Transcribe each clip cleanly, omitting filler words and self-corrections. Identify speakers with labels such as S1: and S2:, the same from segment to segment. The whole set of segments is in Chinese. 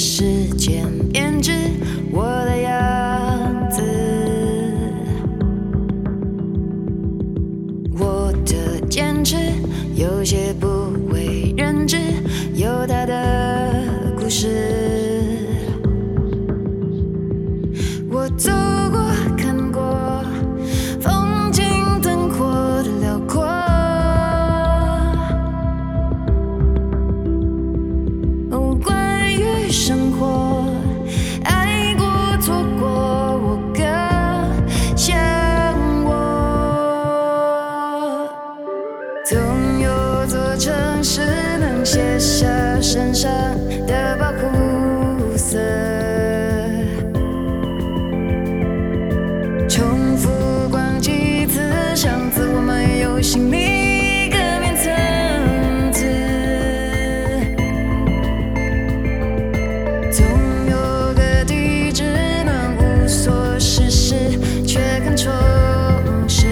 S1: 时间编织我的样子，我的坚持有些不为人知，有它的故事。我走过看过风景灯火的辽阔，关于生活爱过错过我更想我，总有座城市能写下身上的保护色，重复逛几次上次我们有心理各面层次，总有个体只能无所事事却更充实，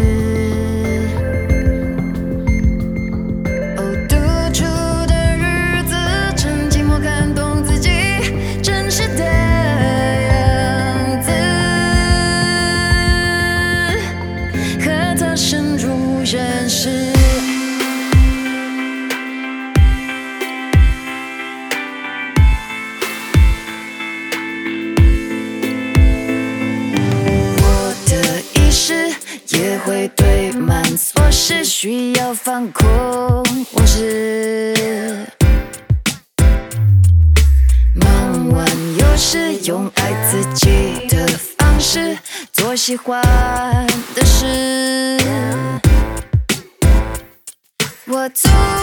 S1: 独处的日子趁寂寞看懂自己真实的样子，和他深入认识。我的意识也会堆满琐事，需要放空往事。忙完有时用爱自己的方式做喜欢的事，我做